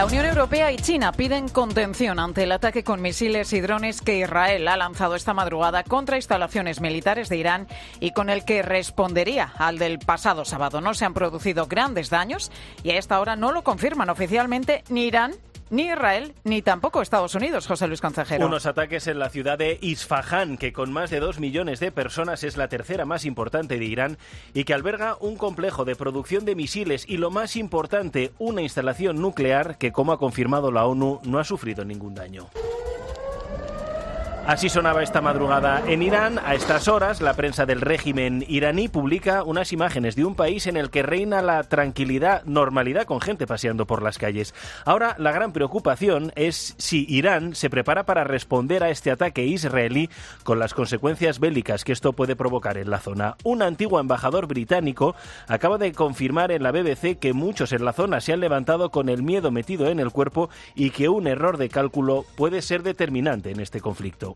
La Unión Europea y China piden contención ante el ataque con misiles y drones que Israel ha lanzado esta madrugada contra instalaciones militares de Irán y con el que respondería al del pasado sábado. No se han producido grandes daños y a esta hora no lo confirman oficialmente ni Irán, ni Israel, ni tampoco Estados Unidos, José Luis Concejero. Unos ataques en la ciudad de Isfahán, que con más de 2 millones de personas es la tercera más importante de Irán y que alberga un complejo de producción de misiles y, lo más importante, una instalación nuclear que, como ha confirmado la ONU, no ha sufrido ningún daño. Así sonaba esta madrugada en Irán. A estas horas, la prensa del régimen iraní publica unas imágenes de un país en el que reina la tranquilidad, normalidad, con gente paseando por las calles. Ahora, la gran preocupación es si Irán se prepara para responder a este ataque israelí con las consecuencias bélicas que esto puede provocar en la zona. Un antiguo embajador británico acaba de confirmar en la BBC que muchos en la zona se han levantado con el miedo metido en el cuerpo y que un error de cálculo puede ser determinante en este conflicto.